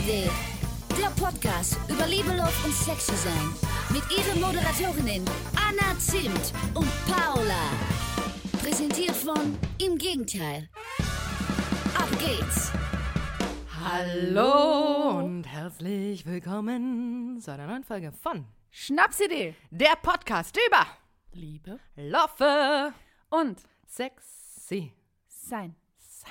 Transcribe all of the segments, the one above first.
Schnapsidee. Der Podcast über Liebe, Love und Sexy-Sein. Mit ihren Moderatorinnen Anna Zimt und Paula. Präsentiert von Im Gegenteil. Ab geht's. Hallo und herzlich willkommen zu einer neuen Folge von Schnapsidee. der Podcast über Liebe Love und Sexy Sein. sein.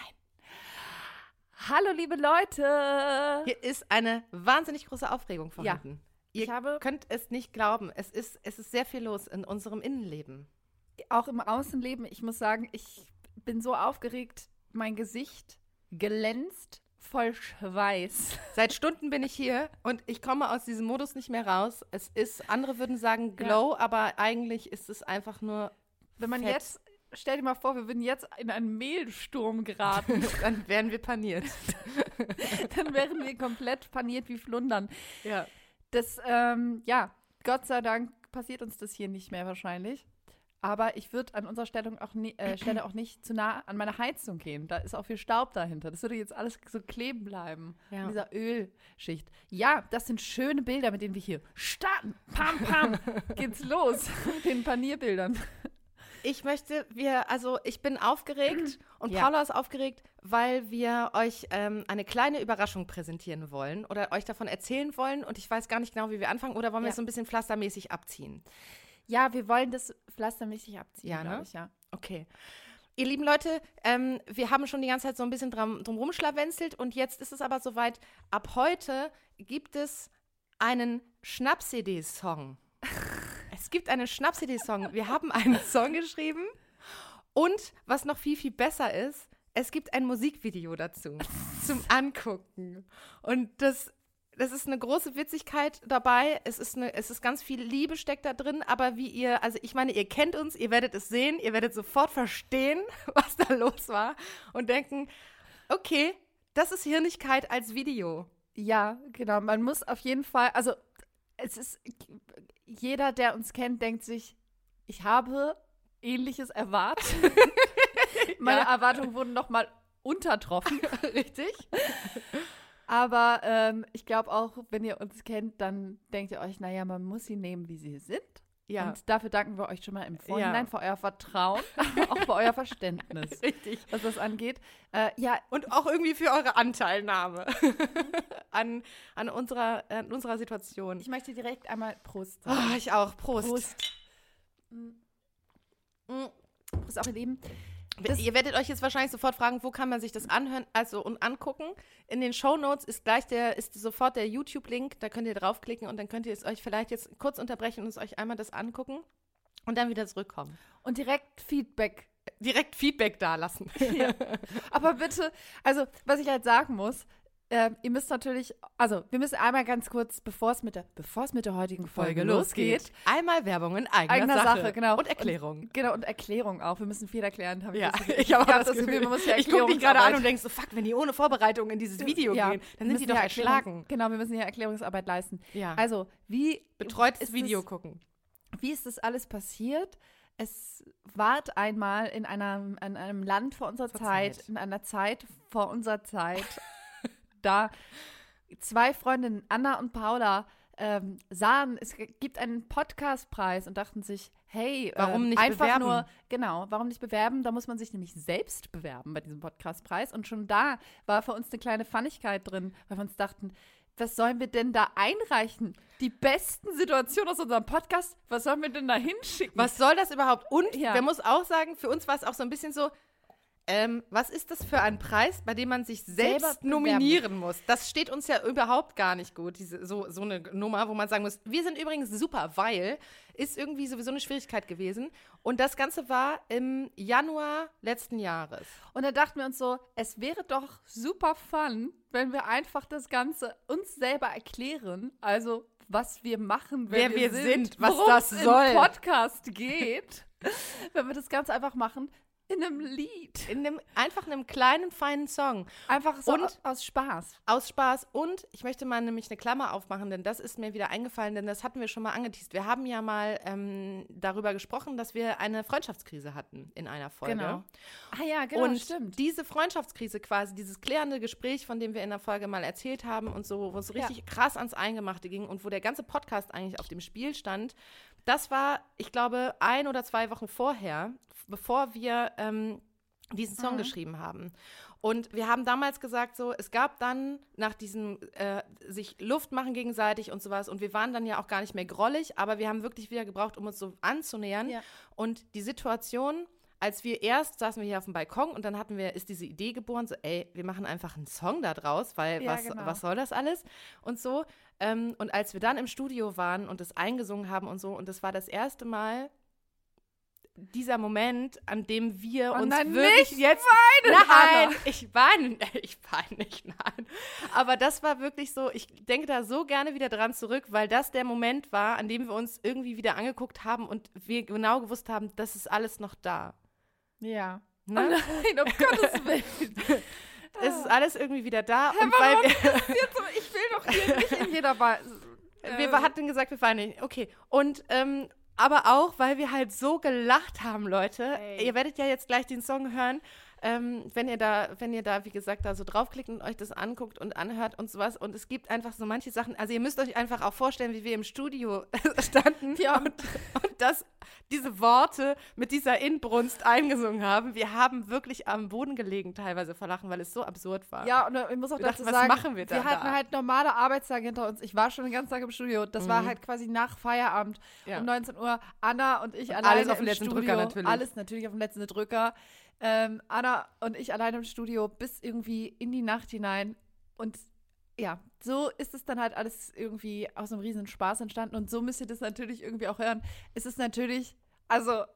Hallo liebe Leute. Hier ist eine wahnsinnig große Aufregung vorhanden. ich Ihr könnt es nicht glauben. Es ist sehr viel los in unserem Innenleben. Auch im Außenleben, ich muss sagen, ich bin so aufgeregt. Mein Gesicht glänzt voll Schweiß. Seit Stunden bin ich hier und ich komme aus diesem Modus nicht mehr raus. Es ist, andere würden sagen Glow, aber eigentlich ist es einfach nur Wenn man Fett. jetzt, stell dir mal vor, wir würden jetzt in einen Mehlsturm geraten, Dann wären wir paniert. dann wären wir komplett paniert wie Flundern. Ja. Das, Gott sei Dank passiert uns das hier nicht mehr wahrscheinlich. Aber ich würde an unserer Stelle auch nicht zu nah an meine Heizung gehen. Da ist auch viel Staub dahinter. Das würde jetzt alles so kleben bleiben. Ja. In dieser Ölschicht. Ja, das sind schöne Bilder, mit denen wir hier starten. Pam, pam, geht's los. Mit den Panierbildern. Ich bin aufgeregt und Ja. Paula ist aufgeregt, weil wir euch eine kleine Überraschung präsentieren wollen oder euch davon erzählen wollen und ich weiß gar nicht genau, wie wir anfangen oder wollen wir Ja. es so ein bisschen pflastermäßig abziehen? Ja, wir wollen das pflastermäßig abziehen, Ja, ne? glaube ich, ja. Okay. Ihr lieben Leute, wir haben schon die ganze Zeit so ein bisschen drum rumschlawenzelt und jetzt ist es aber soweit, ab heute gibt es einen Schnaps-CD-Song. Es gibt einen Schnaps-CD-Song. Wir haben einen Song geschrieben und was noch viel, viel besser ist, es gibt ein Musikvideo dazu zum Angucken. Und das ist eine große Witzigkeit dabei. Es ist ganz viel Liebe steckt da drin, aber ihr kennt uns, ihr werdet es sehen, ihr werdet sofort verstehen, was da los war und denken, okay, das ist Hirnigkeit als Video. Ja, genau. Man muss auf jeden Fall, also jeder, der uns kennt, denkt sich, ich habe Ähnliches erwartet. Meine Erwartungen wurden nochmal untertroffen. Richtig? Aber ich glaube auch, wenn ihr uns kennt, dann denkt ihr euch, naja, man muss sie nehmen, wie sie sind. Ja. Und dafür danken wir euch schon mal im Vorhinein Ja. für euer Vertrauen, auch für euer Verständnis, Richtig. was das angeht. Und auch irgendwie für eure Anteilnahme an unserer Situation. Ich möchte direkt einmal Prost sagen. Oh, ich auch. Prost. Prost. Prost auch, ihr Lieben. Ihr werdet euch jetzt wahrscheinlich sofort fragen, wo kann man sich das anhören, und angucken. In den Shownotes ist sofort der YouTube-Link, da könnt ihr draufklicken und dann könnt ihr es euch vielleicht jetzt kurz unterbrechen und es euch einmal das angucken und dann wieder zurückkommen. Und direkt Feedback. Direkt Feedback dalassen. Ja. Aber bitte, also was ich halt sagen muss, ihr müsst natürlich, also wir müssen einmal ganz kurz, bevor es mit der heutigen Folge losgeht, Einmal Werbung in eigener Sache. genau. Und Erklärung. Und Erklärung auch. Wir müssen viel erklärren. Ich habe hab das Gefühl, man muss ja ich gucke dich gerade an Erklärungsarbeit- und denkst so, fuck, wenn die ohne Vorbereitung in dieses Video Ja, gehen, dann wir sind die müssen doch ja erschlagen. Genau, wir müssen hier Erklärungsarbeit leisten. Ja. Also, Betreutes ist Video es- gucken. Wie ist das alles passiert? Es ward einmal in einem Land vor unserer Zeit, in einer Zeit vor unserer Zeit, da zwei Freundinnen, Anna und Paula, sahen, es gibt einen Podcastpreis und dachten sich, hey, Warum nicht einfach bewerben? Warum nicht bewerben? Da muss man sich nämlich selbst bewerben bei diesem Podcastpreis. Und schon da war für uns eine kleine Funnigkeit drin, weil wir uns dachten, was sollen wir denn da einreichen? Die besten Situationen aus unserem Podcast, was sollen wir denn da hinschicken? Was soll das überhaupt? Und Ja. wer muss auch sagen, für uns war es auch so ein bisschen so, was ist das für ein Preis, bei dem man sich Selber selbst bewerben nominieren muss? Das steht uns ja überhaupt gar nicht gut, so eine Nummer, wo man sagen muss, wir sind übrigens super, weil ist irgendwie sowieso eine Schwierigkeit gewesen. Und das Ganze war im Januar letzten Jahres. Und da dachten wir uns so, es wäre doch super fun, wenn wir einfach das Ganze uns selber erklären, also was wir machen, Wer wir sind, was worum das es soll. im Podcast geht. Wenn wir das Ganze einfach machen, In einem Lied. Einfach einem kleinen, feinen Song. Einfach so Und aus Spaß. Aus Spaß. Und ich möchte mal nämlich eine Klammer aufmachen, denn das ist mir wieder eingefallen, denn das hatten wir schon mal angeteast. Wir haben ja mal darüber gesprochen, dass wir eine Freundschaftskrise hatten in einer Folge. Genau. Ah ja, genau, und stimmt. diese Freundschaftskrise quasi, dieses klärende Gespräch, von dem wir in der Folge mal erzählt haben und so, wo es richtig krass ans Eingemachte ging und wo der ganze Podcast eigentlich auf dem Spiel stand, das war, ich glaube, 1 oder 2 Wochen vorher, bevor wir diesen Song geschrieben haben. Und wir haben damals gesagt, so, es gab dann nach diesem sich Luft machen gegenseitig und sowas und wir waren dann ja auch gar nicht mehr grollig, aber wir haben wirklich wieder gebraucht, um uns so anzunähern. Ja. Und die Situation, als wir saßen wir hier auf dem Balkon und dann ist diese Idee geboren, so, ey, wir machen einfach einen Song da draus, weil was soll das alles? Und so. Und als wir dann im Studio waren und es eingesungen haben und so, und das war das erste Mal, dieser Moment, an dem wir uns wirklich jetzt weinen. Nein, ich weine nicht, nein. Aber das war wirklich so, ich denke da so gerne wieder dran zurück, weil das der Moment war, an dem wir uns irgendwie wieder angeguckt haben und wir genau gewusst haben, das ist alles noch da. Ja. Ne? Oh nein, um Gottes Willen. Es ist alles irgendwie wieder da. Und weil ich will doch hier nicht in jeder wir hatten gesagt, wir weinen nicht. Okay. Und aber auch, weil wir halt so gelacht haben, Leute. Ey. Ihr werdet ja jetzt gleich den Song hören, wenn ihr da, wie gesagt, da so draufklickt und euch das anguckt und anhört und sowas. Und es gibt einfach so manche Sachen, also ihr müsst euch einfach auch vorstellen, wie wir im Studio standen und diese Worte mit dieser Inbrunst eingesungen haben. Wir haben wirklich am Boden gelegen teilweise vor Lachen, weil es so absurd war. Ja, und ich muss auch dazu sagen, was machen wir da? Wir hatten halt normale Arbeitstage hinter uns. Ich war schon den ganzen Tag im Studio. Das war halt quasi nach Feierabend um 19 Uhr. Anna und ich alleine alles auf den letzten Drücker natürlich. Alles natürlich auf den letzten Drücker. Anna und ich alleine im Studio bis irgendwie in die Nacht hinein. Und ja, so ist es dann halt alles irgendwie aus einem riesen Spaß entstanden. Und so müsst ihr das natürlich irgendwie auch hören. Es ist natürlich, also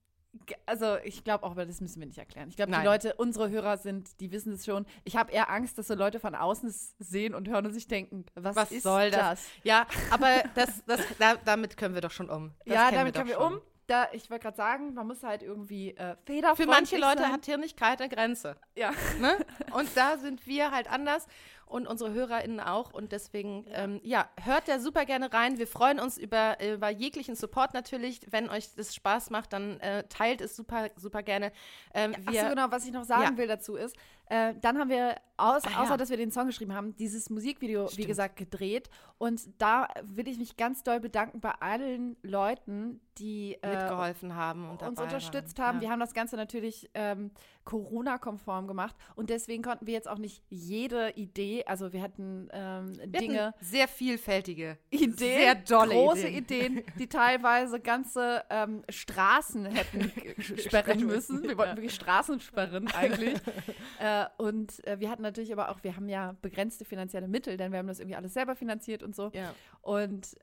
ich glaube auch, aber das müssen wir nicht erklären. Ich glaube, die Leute, unsere Hörer die wissen es schon. Ich habe eher Angst, dass so Leute von außen es sehen und hören und sich denken, was ist soll das? Ja, aber damit können wir doch schon um. Damit können wir um. Ich wollte gerade sagen, man muss halt irgendwie federfreundlich Für manche Leute sein. hat Hirnigkeit eine Grenze. Ja. Ne? Und da sind wir halt anders und unsere HörerInnen auch. Und deswegen, hört da super gerne rein. Wir freuen uns über jeglichen Support natürlich. Wenn euch das Spaß macht, dann teilt es super, super gerne. Genau, was ich noch sagen will dazu ist, dann haben wir, außer dass wir den Song geschrieben haben, dieses Musikvideo, wie gesagt, gedreht. Und da will ich mich ganz doll bedanken bei allen Leuten, die mitgeholfen haben und uns unterstützt haben. Ja. Wir haben das Ganze natürlich Corona-konform gemacht. Und deswegen konnten wir jetzt auch nicht jede Idee, also wir hatten Dinge. Sehr vielfältige Ideen, sehr dolle große Ideen, die teilweise ganze Straßen hätten sperren müssen. Wir wollten wirklich Straßen sperren eigentlich. Und wir hatten natürlich aber auch, wir haben ja begrenzte finanzielle Mittel, denn wir haben das irgendwie alles selber finanziert und so. Ja. Und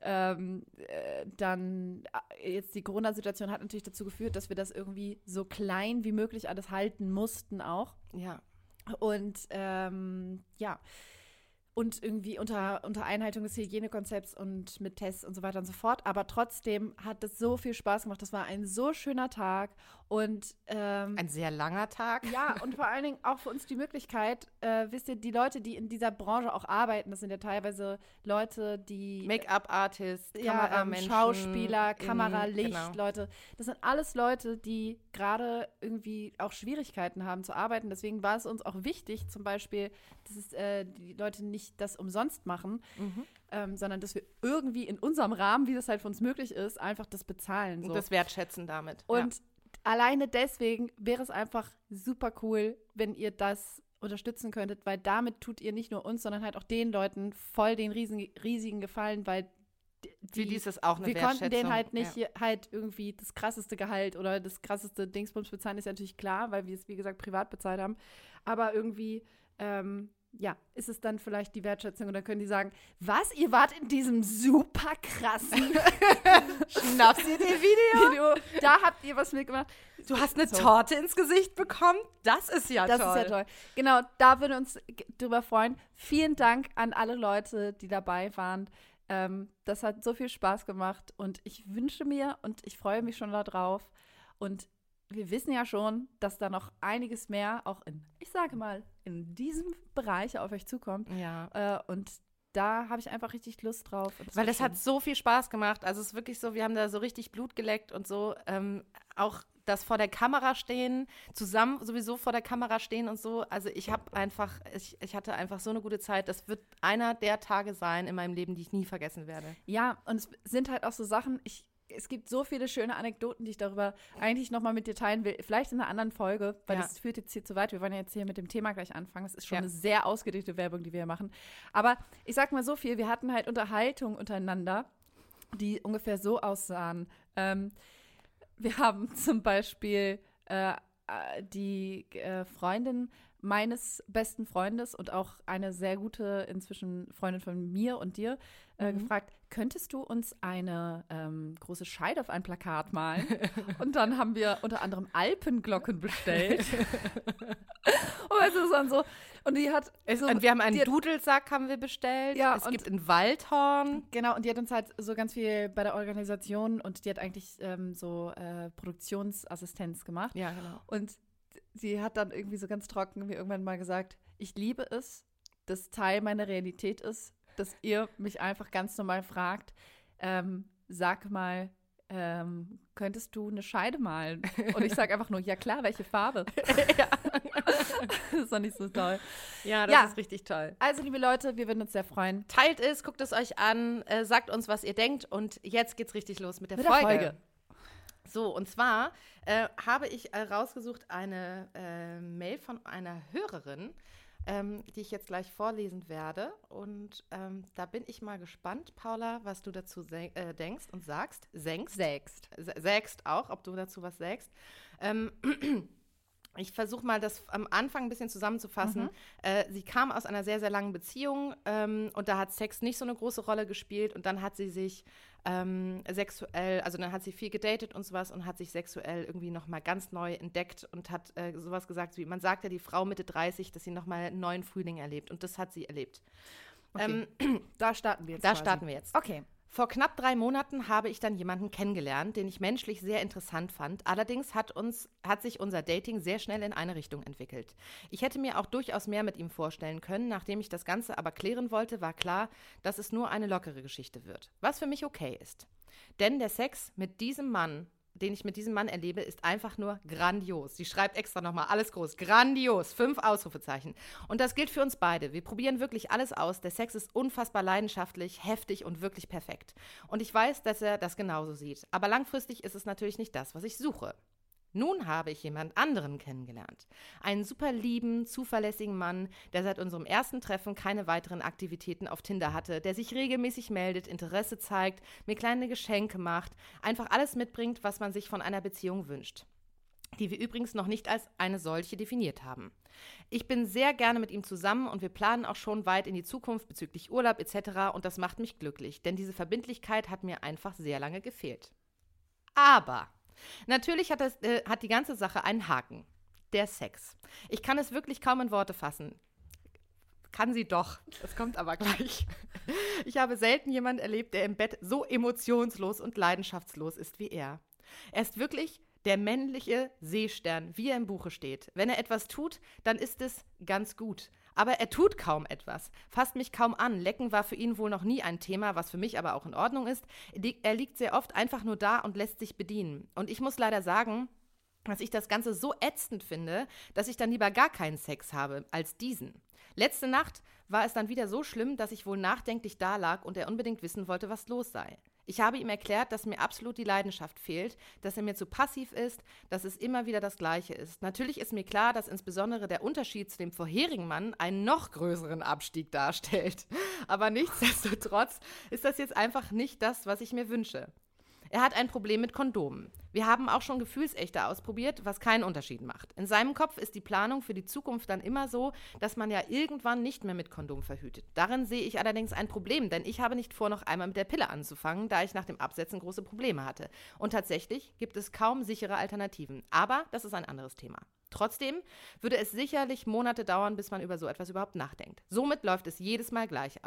dann jetzt die Corona-Situation hat natürlich dazu geführt, dass wir das irgendwie so klein wie möglich alles halten mussten auch. Ja. Und und irgendwie unter Einhaltung des Hygienekonzepts und mit Tests und so weiter und so fort. Aber trotzdem hat es so viel Spaß gemacht. Das war ein so schöner Tag und ein sehr langer Tag. Ja, und vor allen Dingen auch für uns die Möglichkeit, wisst ihr, die Leute, die in dieser Branche auch arbeiten, das sind ja teilweise Leute, die Make-up-Artists, Kameramenschen, Schauspieler, Kameralicht, genau. Leute. Das sind alles Leute, die gerade irgendwie auch Schwierigkeiten haben zu arbeiten. Deswegen war es uns auch wichtig, zum Beispiel, dass die Leute nicht das umsonst machen, sondern dass wir irgendwie in unserem Rahmen, wie das halt für uns möglich ist, einfach das bezahlen. So. Und das wertschätzen damit. Und alleine deswegen wäre es einfach super cool, wenn ihr das unterstützen könntet, weil damit tut ihr nicht nur uns, sondern halt auch den Leuten voll den riesigen Gefallen, weil für die ist das auch eine wir Wertschätzung. Konnten denen halt nicht halt irgendwie das krasseste Gehalt oder das krasseste Dingsbums bezahlen, ist ja natürlich klar, weil wir es, wie gesagt, privat bezahlt haben. Aber irgendwie ist es dann vielleicht die Wertschätzung und dann können die sagen, was, ihr wart in diesem super krassen Schnapsidee-Video? Da habt ihr was mitgemacht. Du hast eine Torte ins Gesicht bekommen? Das ist ja toll. Das ist ja toll. Genau, da würden wir uns drüber freuen. Vielen Dank an alle Leute, die dabei waren. Das hat so viel Spaß gemacht und ich wünsche mir und ich freue mich schon darauf und wir wissen ja schon, dass da noch einiges mehr auch ich sage mal, in diesem Bereich auf euch zukommt. Ja. Und da habe ich einfach richtig Lust drauf. Weil das hat so viel Spaß gemacht. Also es ist wirklich so, wir haben da so richtig Blut geleckt und so. Auch das vor der Kamera stehen, zusammen sowieso vor der Kamera stehen und so. Also ich hatte einfach so eine gute Zeit. Das wird einer der Tage sein in meinem Leben, die ich nie vergessen werde. Ja, und es sind halt auch so Sachen, es gibt so viele schöne Anekdoten, die ich darüber eigentlich nochmal mit dir teilen will. Vielleicht in einer anderen Folge, weil das führt jetzt hier zu weit. Wir wollen ja jetzt hier mit dem Thema gleich anfangen. Das ist schon eine sehr ausgedehnte Werbung, die wir hier machen. Aber ich sag mal so viel, wir hatten halt Unterhaltung untereinander, die ungefähr so aussahen. Wir haben zum Beispiel die Freundin meines besten Freundes und auch eine sehr gute inzwischen Freundin von mir und dir gefragt, könntest du uns eine große Scheide auf ein Plakat malen? Und dann haben wir unter anderem Alpenglocken bestellt. Und weißt du, das dann so, und die hat und wir haben einen Dudelsack haben wir bestellt. Ja, es gibt ein Waldhorn. Genau, und die hat uns halt so ganz viel bei der Organisation und die hat eigentlich Produktionsassistenz gemacht. Ja, genau. Und sie hat dann irgendwie so ganz trocken mir irgendwann mal gesagt, ich liebe es, dass Teil meiner Realität ist, dass ihr mich einfach ganz normal fragt, sag mal, könntest du eine Scheide malen? Und ich sage einfach nur, ja klar, welche Farbe? Ja. Das ist doch nicht so toll. Ja, das ist richtig toll. Also, liebe Leute, wir würden uns sehr freuen. Teilt es, guckt es euch an, sagt uns, was ihr denkt und jetzt geht's richtig los mit der Folge. So, und zwar habe ich rausgesucht eine Mail von einer Hörerin, die ich jetzt gleich vorlesen werde. Und da bin ich mal gespannt, Paula, was du dazu denkst und sagst. Sägst auch, ob du dazu was sägst. Ich versuche mal, das am Anfang ein bisschen zusammenzufassen. Sie kam aus einer sehr, sehr langen Beziehung und da hat Sex nicht so eine große Rolle gespielt und dann hat sie sich sexuell, also dann hat sie viel gedatet und sowas und hat sich sexuell irgendwie nochmal ganz neu entdeckt und hat sowas gesagt wie, man sagt ja die Frau Mitte 30, dass sie nochmal einen neuen Frühling erlebt und das hat sie erlebt. Okay. Da starten wir jetzt. Starten wir jetzt. Okay. Vor knapp 3 Monaten habe ich dann jemanden kennengelernt, den ich menschlich sehr interessant fand. Allerdings hat sich unser Dating sehr schnell in eine Richtung entwickelt. Ich hätte mir auch durchaus mehr mit ihm vorstellen können. Nachdem ich das Ganze aber klären wollte, war klar, dass es nur eine lockere Geschichte wird. Was für mich okay ist. Denn der Sex mit diesem Mann, den ich mit diesem Mann erlebe, ist einfach nur grandios. Sie schreibt extra nochmal alles groß. Grandios. 5 Ausrufezeichen. Und das gilt für uns beide. Wir probieren wirklich alles aus. Der Sex ist unfassbar leidenschaftlich, heftig und wirklich perfekt. Und ich weiß, dass er das genauso sieht. Aber langfristig ist es natürlich nicht das, was ich suche. Nun habe ich jemand anderen kennengelernt. Einen super lieben, zuverlässigen Mann, der seit unserem ersten Treffen keine weiteren Aktivitäten auf Tinder hatte, der sich regelmäßig meldet, Interesse zeigt, mir kleine Geschenke macht, einfach alles mitbringt, was man sich von einer Beziehung wünscht, die wir übrigens noch nicht als eine solche definiert haben. Ich bin sehr gerne mit ihm zusammen und wir planen auch schon weit in die Zukunft bezüglich Urlaub etc. und das macht mich glücklich, denn diese Verbindlichkeit hat mir einfach sehr lange gefehlt. Aber natürlich hat die ganze Sache einen Haken. Der Sex. Ich kann es wirklich kaum in Worte fassen. Kann sie doch. Das kommt aber gleich. Ich habe selten jemanden erlebt, der im Bett so emotionslos und leidenschaftslos ist wie er. Er ist wirklich der männliche Seestern, wie er im Buche steht. Wenn er etwas tut, dann ist es ganz gut. Aber er tut kaum etwas, fasst mich kaum an. Lecken war für ihn wohl noch nie ein Thema, was für mich aber auch in Ordnung ist. Er liegt sehr oft einfach nur da und lässt sich bedienen. Und ich muss leider sagen, dass ich das Ganze so ätzend finde, dass ich dann lieber gar keinen Sex habe als diesen. Letzte Nacht war es dann wieder so schlimm, dass ich wohl nachdenklich dalag und er unbedingt wissen wollte, was los sei. Ich habe ihm erklärt, dass mir absolut die Leidenschaft fehlt, dass er mir zu passiv ist, dass es immer wieder das Gleiche ist. Natürlich ist mir klar, dass insbesondere der Unterschied zu dem vorherigen Mann einen noch größeren Abstieg darstellt. Aber nichtsdestotrotz ist das jetzt einfach nicht das, was ich mir wünsche. Er hat ein Problem mit Kondomen. Wir haben auch schon Gefühlsechte ausprobiert, was keinen Unterschied macht. In seinem Kopf ist die Planung für die Zukunft dann immer so, dass man ja irgendwann nicht mehr mit Kondom verhütet. Darin sehe ich allerdings ein Problem, denn ich habe nicht vor, noch einmal mit der Pille anzufangen, da ich nach dem Absetzen große Probleme hatte. Und tatsächlich gibt es kaum sichere Alternativen. Aber das ist ein anderes Thema. Trotzdem würde es sicherlich Monate dauern, bis man über so etwas überhaupt nachdenkt. Somit läuft es jedes Mal gleich ab.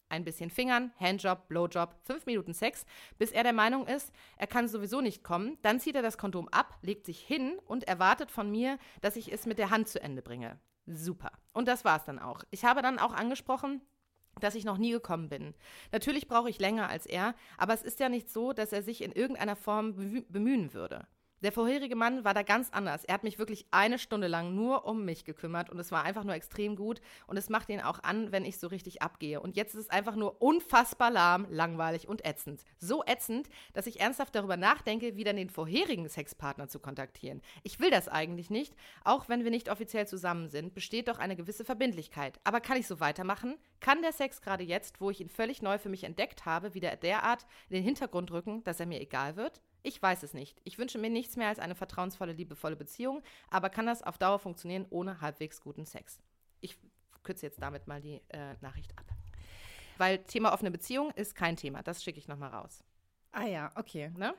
Ein bisschen Fingern, Handjob, Blowjob, 5 Minuten Sex, bis er der Meinung ist, er kann sowieso nicht kommen. Dann zieht er das Kondom ab, legt sich hin und erwartet von mir, dass ich es mit der Hand zu Ende bringe. Super. Und das war's dann auch. Ich habe dann auch angesprochen, dass ich noch nie gekommen bin. Natürlich brauche ich länger als er, aber es ist ja nicht so, dass er sich in irgendeiner Form bemühen würde. Der vorherige Mann war da ganz anders. Er hat mich wirklich 1 Stunde lang nur um mich gekümmert und es war einfach nur extrem gut und es macht ihn auch an, wenn ich so richtig abgehe. Und jetzt ist es einfach nur unfassbar lahm, langweilig und ätzend. So ätzend, dass ich ernsthaft darüber nachdenke, wieder den vorherigen Sexpartner zu kontaktieren. Ich will das eigentlich nicht, auch wenn wir nicht offiziell zusammen sind, besteht doch eine gewisse Verbindlichkeit. Aber kann ich so weitermachen? Kann der Sex gerade jetzt, wo ich ihn völlig neu für mich entdeckt habe, wieder derart in den Hintergrund rücken, dass er mir egal wird? Ich weiß es nicht. Ich wünsche mir nichts mehr als eine vertrauensvolle, liebevolle Beziehung, aber kann das auf Dauer funktionieren ohne halbwegs guten Sex? Ich kürze jetzt damit mal die Nachricht ab. Weil Thema offene Beziehung ist kein Thema. Das schicke ich nochmal raus. Ah ja, okay. Ne?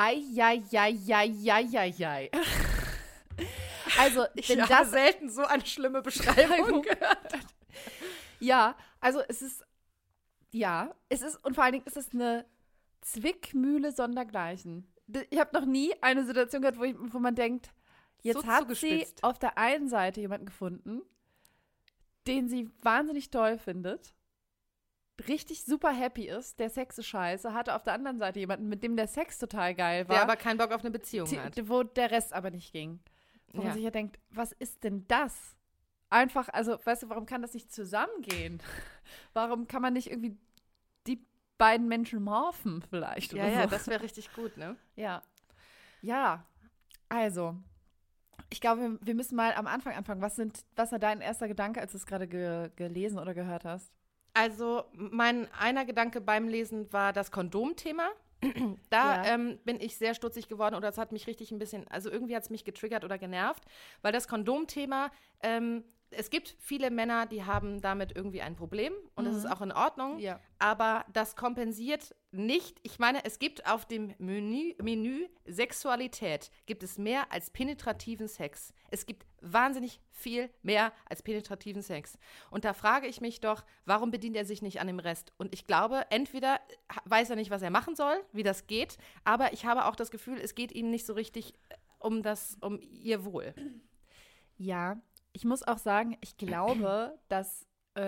Ai. Also, Ich wenn habe das selten so eine schlimme Beschreibung gehört. Ja, also es ist, und vor allen Dingen ist es eine Zwickmühle sondergleichen. Ich habe noch nie eine Situation gehabt, wo man denkt, jetzt So hat sie zugespitzt. auf der einen Seite jemanden gefunden, den sie wahnsinnig toll findet, richtig super happy ist, der Sex ist scheiße, hatte auf der anderen Seite jemanden, mit dem der Sex total geil war, Der aber keinen Bock auf eine Beziehung hat. wo der Rest aber nicht ging. Wo man Ja. sich ja denkt, was ist denn das? Einfach, also, weißt du, warum kann das nicht zusammengehen? Warum kann man nicht irgendwie die beiden Menschen morphen vielleicht? Ja, oder ja, so? das wäre richtig gut, ne? Ja. Ja, also, ich glaube, wir müssen mal am Anfang anfangen. Was war dein erster Gedanke, als du es gerade gelesen oder gehört hast? Also, mein einer Gedanke beim Lesen war das Kondomthema. Da Ja. bin ich sehr stutzig geworden oder es hat mich richtig ein bisschen, also irgendwie hat es mich getriggert oder genervt, weil das Kondomthema, es gibt viele Männer, die haben damit irgendwie ein Problem und das ist auch in Ordnung, Ja. aber das kompensiert nicht, ich meine, es gibt auf dem Menü Sexualität, gibt es mehr als penetrativen Sex. Es gibt wahnsinnig viel mehr als penetrativen Sex. Und da frage ich mich doch, warum bedient er sich nicht an dem Rest? Und ich glaube, entweder weiß er nicht, was er machen soll, wie das geht, aber ich habe auch das Gefühl, es geht ihm nicht so richtig um ihr Wohl. Ja, ich muss auch sagen, ich glaube, dass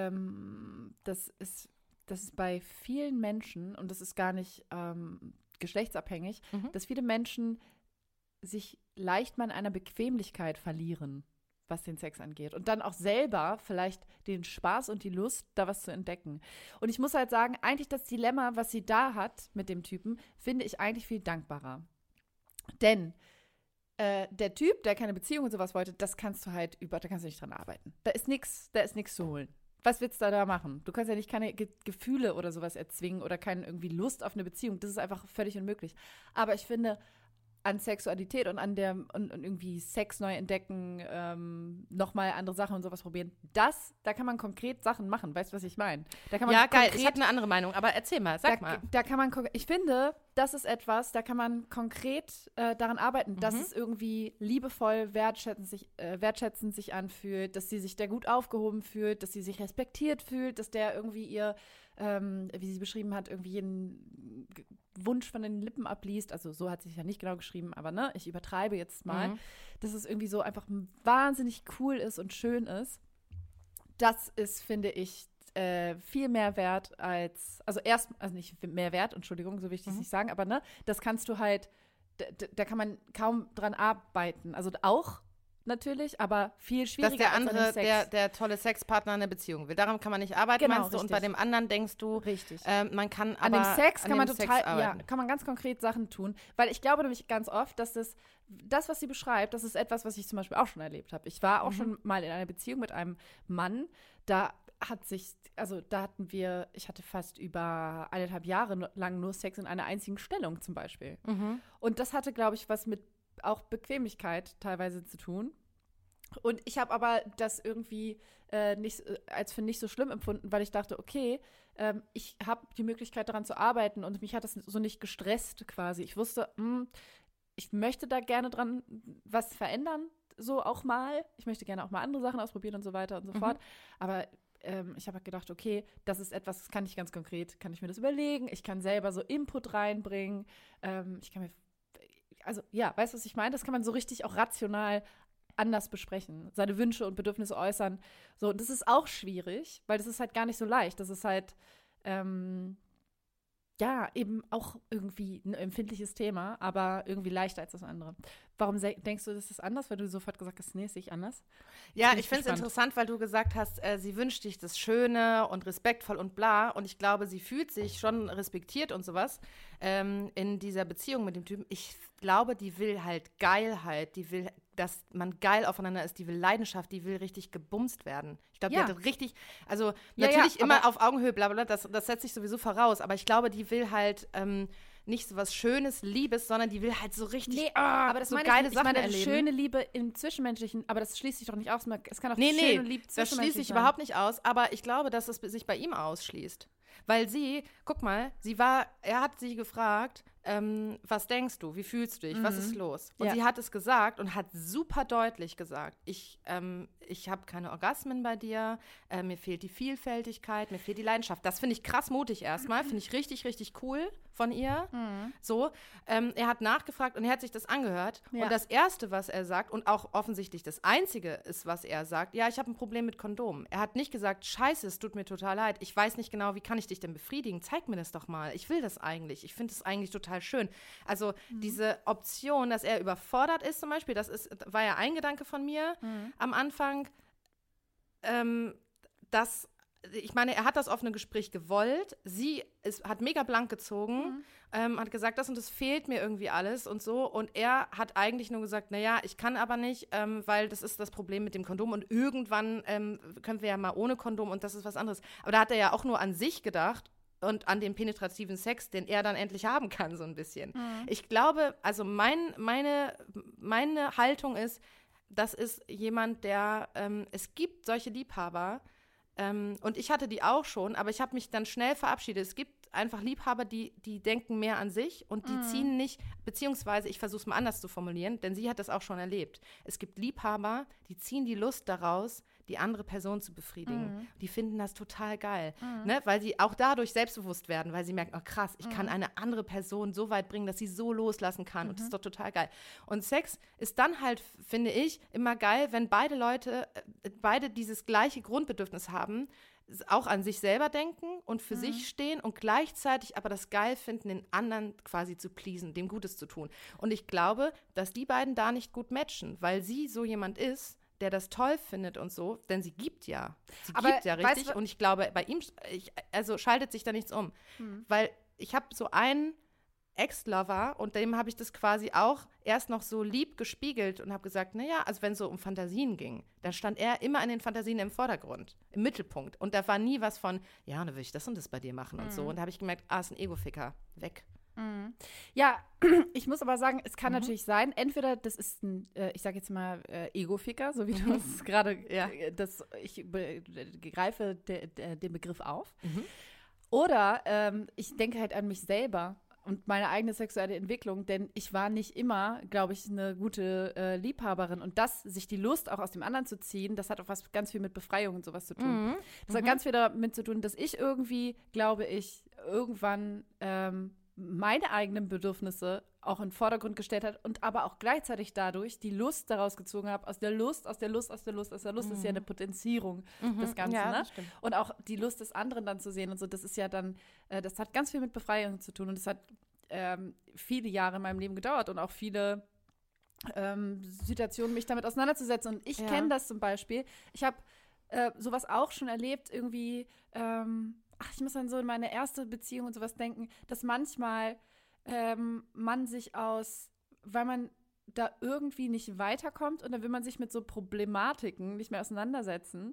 das ist bei vielen Menschen, und das ist gar nicht geschlechtsabhängig, dass viele Menschen sich leicht mal in einer Bequemlichkeit verlieren, was den Sex angeht. Und dann auch selber vielleicht den Spaß und die Lust, da was zu entdecken. Und ich muss halt sagen, eigentlich das Dilemma, was sie da hat mit dem Typen, finde ich eigentlich viel dankbarer. Denn der Typ, der keine Beziehung und sowas wollte, da kannst du nicht dran arbeiten. Da ist nichts zu holen. Was willst du da machen? Du kannst ja nicht keine Gefühle oder sowas erzwingen oder keine irgendwie Lust auf eine Beziehung. Das ist einfach völlig unmöglich. Aber ich finde, an Sexualität und an und irgendwie Sex neu entdecken, nochmal andere Sachen und sowas probieren, da kann man konkret Sachen machen. Weißt du, was ich meine? Da kann man Ja, geil, konkret- ich habe eine andere Meinung, aber erzähl mal, sag mal. Da kann man, ich finde, das ist etwas, da kann man konkret daran arbeiten, dass es irgendwie liebevoll, wertschätzend sich anfühlt, dass sie sich da gut aufgehoben fühlt, dass sie sich respektiert fühlt, dass der irgendwie ihr, wie sie beschrieben hat, irgendwie jeden Wunsch von den Lippen abliest. Also so hat sie es ja nicht genau geschrieben, aber ne, ich übertreibe jetzt mal, dass es irgendwie so einfach wahnsinnig cool ist und schön ist. Das ist, finde ich, viel mehr wert als, also nicht mehr wert, Entschuldigung, so will ich das nicht sagen, aber ne, das kannst du halt, da kann man kaum dran arbeiten. Also auch natürlich, aber viel schwieriger Dass der als an andere, dem Sex. der tolle Sexpartner eine Beziehung will. Daran kann man nicht arbeiten, Genau, meinst du? Und richtig. bei dem anderen denkst du, Richtig. man kann An aber dem Sex an kann man dem total, Sex arbeiten. kann man ganz konkret Sachen tun, weil ich glaube nämlich ganz oft, dass das, was sie beschreibt, das ist etwas, was ich zum Beispiel auch schon erlebt habe. Ich war auch schon mal in einer Beziehung mit einem Mann, ich hatte fast über 1,5 Jahre lang nur Sex in einer einzigen Stellung zum Beispiel. Und das hatte, glaube ich, was mit auch Bequemlichkeit teilweise zu tun. Und ich habe aber das irgendwie als für nicht so schlimm empfunden, weil ich dachte, okay, ich habe die Möglichkeit daran zu arbeiten und mich hat das so nicht gestresst quasi. Ich wusste, ich möchte da gerne dran was verändern, so auch mal. Ich möchte gerne auch mal andere Sachen ausprobieren und so weiter und so fort. Aber ich habe gedacht, okay, das ist etwas, das kann ich ganz konkret, kann ich mir das überlegen, ich kann selber so Input reinbringen, ich kann mir, also ja, weißt du, was ich meine? Das kann man so richtig auch rational anders besprechen, seine Wünsche und Bedürfnisse äußern. So, und das ist auch schwierig, weil das ist halt gar nicht so leicht. Das ist halt, ja, eben auch irgendwie ein empfindliches Thema, aber irgendwie leichter als das andere. Warum denkst du, das ist anders? Weil du sofort gesagt hast, nee, ist nicht anders. Ja, ich finde es interessant, weil du gesagt hast, sie wünscht sich das Schöne und respektvoll und bla. Und ich glaube, sie fühlt sich schon respektiert und sowas in dieser Beziehung mit dem Typen. Ich glaube, die will halt Geilheit, die will, dass man geil aufeinander ist, die will Leidenschaft, die will richtig gebumst werden. Ich glaube, die hat richtig, also natürlich immer auf Augenhöhe, bla bla, das setzt sich sowieso voraus, aber ich glaube, die will halt nicht so was Schönes, Liebes, sondern die will halt so richtig aber das so meine geile ich Sachen meine erleben. Schöne Liebe im Zwischenmenschlichen, aber das schließt sich doch nicht aus. Es kann auch Nee, schön und lieb das schließt sich überhaupt nicht aus, aber ich glaube, dass es sich bei ihm ausschließt. Weil sie, guck mal, er hat sie gefragt, was denkst du, wie fühlst du dich, was ist los? Und sie hat es gesagt und hat super deutlich gesagt, ich habe keine Orgasmen bei dir, mir fehlt die Vielfältigkeit, mir fehlt die Leidenschaft. Das finde ich krass mutig erstmal, finde ich richtig, richtig cool von ihr. So, er hat nachgefragt und er hat sich das angehört. Ja. Und das Erste, was er sagt, und auch offensichtlich das Einzige ist, was er sagt, ja, ich habe ein Problem mit Kondomen. Er hat nicht gesagt, scheiße, es tut mir total leid, ich weiß nicht genau, wie kann ich dich denn befriedigen? Zeig mir das doch mal. Ich will das eigentlich. Ich finde es eigentlich total schön. Also diese Option, dass er überfordert ist zum Beispiel, war ja ein Gedanke von mir am Anfang, ich meine, er hat das offene Gespräch gewollt. Sie hat mega blank gezogen, hat gesagt, das und das fehlt mir irgendwie alles und so. Und er hat eigentlich nur gesagt, naja, ich kann aber nicht, weil das ist das Problem mit dem Kondom und irgendwann können wir ja mal ohne Kondom und das ist was anderes. Aber da hat er ja auch nur an sich gedacht und an den penetrativen Sex, den er dann endlich haben kann, so ein bisschen. Ich glaube, also meine Haltung ist, das ist jemand, der, es gibt solche Liebhaber, und ich hatte die auch schon, aber ich habe mich dann schnell verabschiedet. Es gibt einfach Liebhaber, die denken mehr an sich und die ziehen nicht, beziehungsweise ich versuche es mal anders zu formulieren, denn sie hat das auch schon erlebt. Es gibt Liebhaber, die ziehen die Lust daraus, die andere Person zu befriedigen. Die finden das total geil, ne? Weil sie auch dadurch selbstbewusst werden, weil sie merken, oh krass, ich kann eine andere Person so weit bringen, dass sie so loslassen kann und das ist doch total geil. Und Sex ist dann halt, finde ich, immer geil, wenn beide dieses gleiche Grundbedürfnis haben, auch an sich selber denken und für sich stehen und gleichzeitig aber das geil finden, den anderen quasi zu pleasen, dem Gutes zu tun. Und ich glaube, dass die beiden da nicht gut matchen, weil sie so jemand ist, der das toll findet und so, denn sie gibt ja. Sie gibt ja richtig. Und ich glaube, bei ihm, also schaltet sich da nichts um. Weil ich habe so einen Ex-Lover und dem habe ich das quasi auch erst noch so lieb gespiegelt und habe gesagt, naja, also wenn es so um Fantasien ging, dann stand er immer in den Fantasien im Vordergrund, im Mittelpunkt. Und da war nie was von, ja, dann will ich das und das bei dir machen und so. Und da habe ich gemerkt, ist ein Ego-Ficker, weg. Ja, ich muss aber sagen, es kann natürlich sein, entweder das ist ein, ich sage jetzt mal, Ego-Ficker, so wie du es gerade, ich greife den Begriff auf. Oder ich denke halt an mich selber und meine eigene sexuelle Entwicklung, denn ich war nicht immer, glaube ich, eine gute Liebhaberin. Und sich die Lust auch aus dem anderen zu ziehen, das hat auch ganz viel mit Befreiung und sowas zu tun. Das hat ganz viel damit zu tun, dass ich irgendwie, glaube ich, irgendwann meine eigenen Bedürfnisse auch in den Vordergrund gestellt hat und aber auch gleichzeitig dadurch die Lust daraus gezogen habe, aus der Lust ist ja eine Potenzierung des Ganzen, ja, ne? Das stimmt. Und auch die Lust des anderen dann zu sehen und so, das ist ja dann, das hat ganz viel mit Befreiung zu tun und das hat viele Jahre in meinem Leben gedauert und auch viele Situationen, mich damit auseinanderzusetzen und ich kenne das zum Beispiel, ich habe sowas auch schon erlebt, irgendwie ich muss dann so in meine erste Beziehung und sowas denken, dass manchmal man sich weil man da irgendwie nicht weiterkommt und dann will man sich mit so Problematiken nicht mehr auseinandersetzen.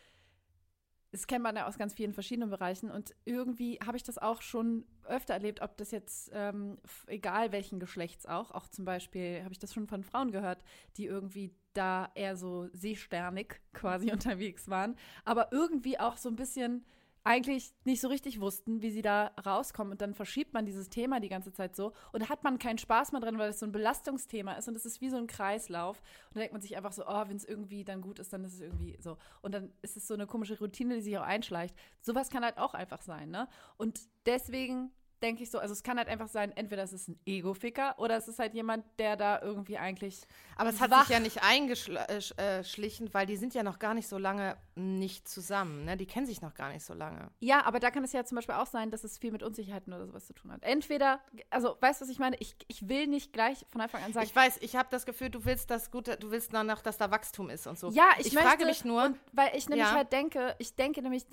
Das kennt man ja aus ganz vielen verschiedenen Bereichen und irgendwie habe ich das auch schon öfter erlebt, ob das jetzt, egal welchen Geschlechts auch zum Beispiel, habe ich das schon von Frauen gehört, die irgendwie da eher so seesternig quasi unterwegs waren, aber irgendwie auch so ein bisschen eigentlich nicht so richtig wussten, wie sie da rauskommen. Und dann verschiebt man dieses Thema die ganze Zeit so und da hat man keinen Spaß mehr drin, weil es so ein Belastungsthema ist und es ist wie so ein Kreislauf. Und dann denkt man sich einfach so, wenn es irgendwie dann gut ist, dann ist es irgendwie so. Und dann ist es so eine komische Routine, die sich auch einschleicht. Sowas kann halt auch einfach sein, ne? Und deswegen denke ich so, also es kann halt einfach sein, entweder es ist ein Ego-Ficker oder es ist halt jemand, der da irgendwie eigentlich Aber es hat sich ja nicht eingeschlichen, weil die sind ja noch gar nicht so lange nicht zusammen, ne? Die kennen sich noch gar nicht so lange. Ja, aber da kann es ja zum Beispiel auch sein, dass es viel mit Unsicherheiten oder sowas zu tun hat. Entweder, also weißt du, was ich meine? Ich will nicht gleich von Anfang an sagen. Ich weiß, ich habe das Gefühl, du willst dann noch, dass da Wachstum ist und so. Ja, ich frage mich nur. Und weil ich nämlich halt denke, nämlich,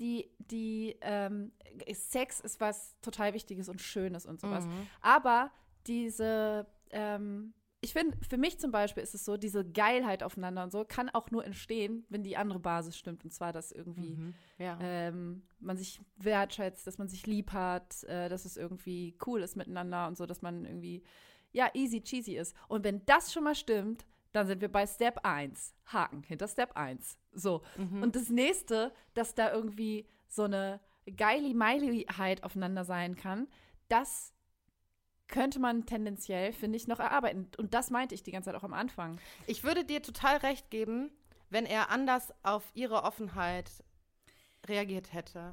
Sex ist was total Wichtiges und Schönes und sowas. Aber diese, ich finde, für mich zum Beispiel ist es so, diese Geilheit aufeinander und so kann auch nur entstehen, wenn die andere Basis stimmt. Und zwar, dass irgendwie man sich wertschätzt, dass man sich lieb hat, dass es irgendwie cool ist miteinander und so, dass man irgendwie, easy cheesy ist. Und wenn das schon mal stimmt, dann sind wir bei Step 1. Haken hinter Step 1. So. Und das nächste, dass da irgendwie so eine Geili-Meili-Heit aufeinander sein kann, das könnte man tendenziell, finde ich, noch erarbeiten. Und das meinte ich die ganze Zeit auch am Anfang. Ich würde dir total recht geben, wenn er anders auf ihre Offenheit reagiert hätte.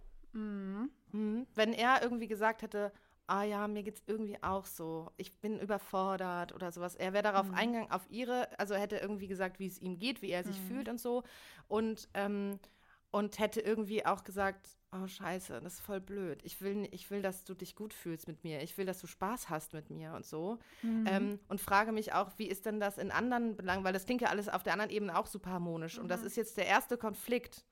Wenn er irgendwie gesagt hätte, ja, mir geht's irgendwie auch so, ich bin überfordert oder sowas. Er wäre darauf eingegangen, also hätte irgendwie gesagt, wie es ihm geht, wie er sich fühlt und so. Und hätte irgendwie auch gesagt, oh scheiße, das ist voll blöd. Ich will, dass du dich gut fühlst mit mir. Ich will, dass du Spaß hast mit mir und so. Und frage mich auch, wie ist denn das in anderen Belangen? Weil das klingt ja alles auf der anderen Ebene auch super harmonisch. Und das ist jetzt der erste Konflikt,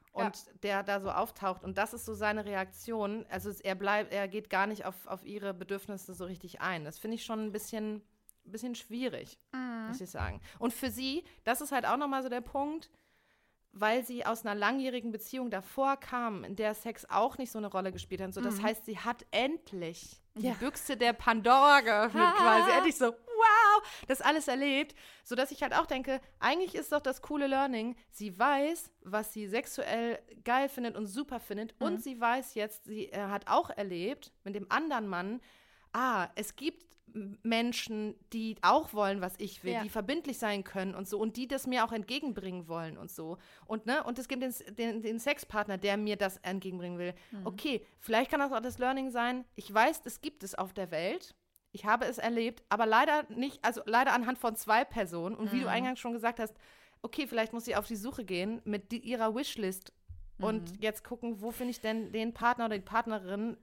der da so auftaucht. Und das ist so seine Reaktion. Also er geht gar nicht auf ihre Bedürfnisse so richtig ein. Das finde ich schon ein bisschen schwierig, muss ich sagen. Und für sie, das ist halt auch nochmal so der Punkt, weil sie aus einer langjährigen Beziehung davor kam, in der Sex auch nicht so eine Rolle gespielt hat. So, das heißt, sie hat endlich die Büchse der Pandora geöffnet quasi. Endlich so, wow, das alles erlebt. Sodass ich halt auch denke, eigentlich ist doch das coole Learning, sie weiß, was sie sexuell geil findet und super findet. Und sie weiß jetzt, sie hat auch erlebt mit dem anderen Mann, es gibt Menschen, die auch wollen, was ich will, die verbindlich sein können und so und die das mir auch entgegenbringen wollen und so. Und es gibt den Sexpartner, der mir das entgegenbringen will. Okay, vielleicht kann das auch das Learning sein. Ich weiß, es gibt es auf der Welt. Ich habe es erlebt, aber leider nicht, also leider anhand von 2 Personen. Und wie du eingangs schon gesagt hast, okay, vielleicht muss sie auf die Suche gehen mit ihrer Wishlist und jetzt gucken, wo finde ich denn den Partner oder die Partnerin,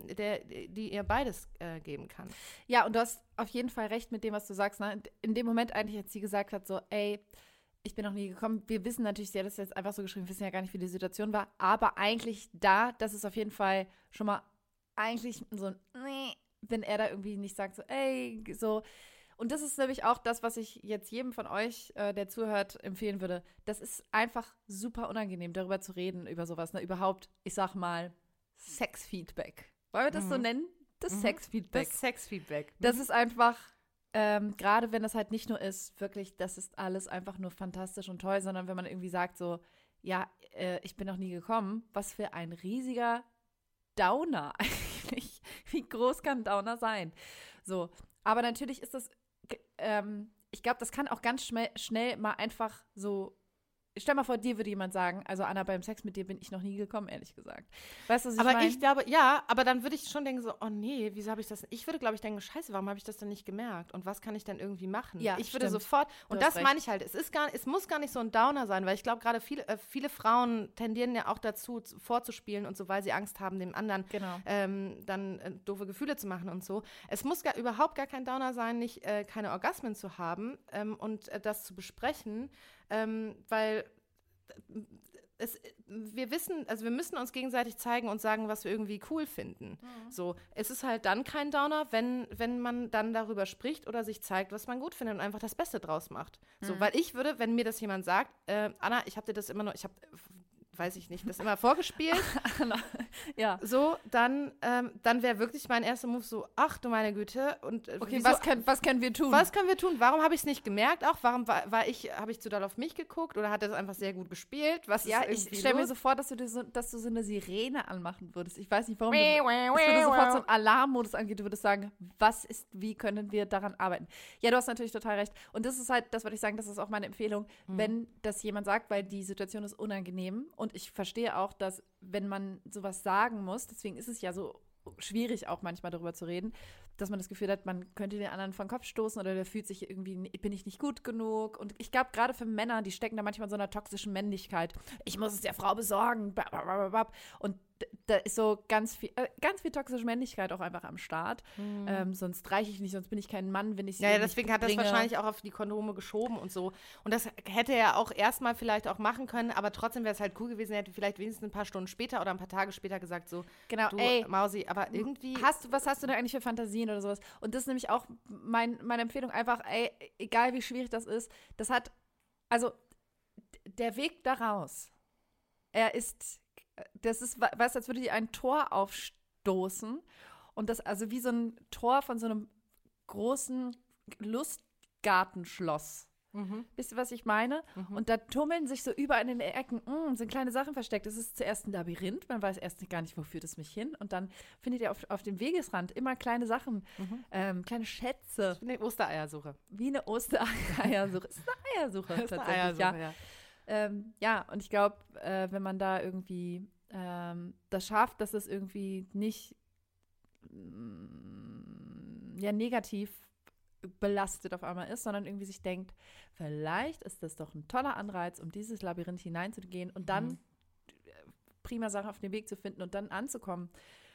die ihr beides geben kann. Ja, und du hast auf jeden Fall recht mit dem, was du sagst. Ne? In dem Moment eigentlich, als sie gesagt hat, so, ey, ich bin noch nie gekommen. Wir wissen natürlich, sie hat das jetzt einfach so geschrieben, wir wissen ja gar nicht, wie die Situation war. Aber eigentlich das ist auf jeden Fall schon mal eigentlich so ein, wenn er da irgendwie nicht sagt, so, ey, so. Und das ist nämlich auch das, was ich jetzt jedem von euch, der zuhört, empfehlen würde. Das ist einfach super unangenehm, darüber zu reden, über sowas. Ne? Überhaupt, ich sag mal, Sexfeedback. Wollen wir das so nennen? Das Sexfeedback. Das Sexfeedback. Das ist einfach, gerade wenn das halt nicht nur ist, wirklich, das ist alles einfach nur fantastisch und toll, sondern wenn man irgendwie sagt so, ich bin noch nie gekommen, was für ein riesiger Downer eigentlich. Wie groß kann ein Downer sein? So, aber natürlich ist das ich glaube, das kann auch ganz schnell mal einfach so, stell mal vor, dir würde jemand sagen, also Anna, beim Sex mit dir bin ich noch nie gekommen, ehrlich gesagt. Weißt du, was ich meine? Aber ich glaube, ja, aber dann würde ich schon denken so, oh nee, wieso habe ich das, ich würde, glaube ich, denken, scheiße, warum habe ich das denn nicht gemerkt und was kann ich denn irgendwie machen? Ja, ich würde stimmt. sofort, und das meine ich halt, es muss gar nicht so ein Downer sein, weil ich glaube, gerade viele Frauen tendieren ja auch dazu, vorzuspielen und so, weil sie Angst haben, dem anderen dann doofe Gefühle zu machen und so. Es muss überhaupt gar kein Downer sein, nicht keine Orgasmen zu haben und das zu besprechen, weil wir müssen uns gegenseitig zeigen und sagen, was wir irgendwie cool finden. So, es ist halt dann kein Downer, wenn man dann darüber spricht oder sich zeigt, was man gut findet und einfach das Beste draus macht. So, weil ich würde, wenn mir das jemand sagt, Anna, ich habe dir das immer noch, weiß ich nicht, das immer vorgespielt Ja. So, dann wäre wirklich mein erster Move so, ach du meine Güte. Und, okay, was können wir tun? Was können wir tun? Warum habe ich es nicht gemerkt? Auch warum habe ich zu doll auf mich geguckt oder hat er es einfach sehr gut gespielt? Ich stelle mir so vor, dass du so eine Sirene anmachen würdest. Ich weiß nicht, warum. Es würde sofort so ein Alarmmodus angehen. Du würdest sagen, wie können wir daran arbeiten? Ja, du hast natürlich total recht. Und das ist halt, das würde ich sagen, das ist auch meine Empfehlung, wenn das jemand sagt, weil die Situation ist unangenehm. Und ich verstehe auch, dass, wenn man sowas sagen muss, deswegen ist es ja so schwierig auch manchmal darüber zu reden, dass man das Gefühl hat, man könnte den anderen vor den Kopf stoßen oder der fühlt sich irgendwie, bin ich nicht gut genug. Und ich glaube, gerade für Männer, die stecken da manchmal in so einer toxischen Männlichkeit. Ich muss es der Frau besorgen. Und da ist so ganz viel toxische Männlichkeit auch einfach am Start. Sonst reiche ich nicht, sonst bin ich kein Mann, wenn ich ja, deswegen hat das wahrscheinlich auch auf die Kondome geschoben und so. Und das hätte er auch erstmal vielleicht auch machen können, aber trotzdem wäre es halt cool gewesen, er hätte vielleicht wenigstens ein paar Stunden später oder ein paar Tage später gesagt so, genau, du Mausi, aber irgendwie... Was hast du denn eigentlich für Fantasien oder sowas? Und das ist nämlich auch meine Empfehlung, einfach, egal wie schwierig das ist, der Weg daraus, das ist, weißt du, als würde dir ein Tor aufstoßen und das also wie so ein Tor von so einem großen Lustgartenschloss. Wisst ihr, was ich meine? Und da tummeln sich so überall in den Ecken, sind kleine Sachen versteckt. Es ist zuerst ein Labyrinth, man weiß erst gar nicht, wo führt es mich hin. Und dann findet ihr auf dem Wegesrand immer kleine Sachen, kleine Schätze. Wie eine Ostereiersuche. Wie eine Ostereiersuche. Es ist eine Eiersuche tatsächlich, Eiersuche, ja. Ja, und ich glaube, wenn man da irgendwie das schafft, dass es irgendwie nicht negativ belastet auf einmal ist, sondern irgendwie sich denkt, vielleicht ist das doch ein toller Anreiz, um dieses Labyrinth hineinzugehen und dann prima Sachen auf den Weg zu finden und dann anzukommen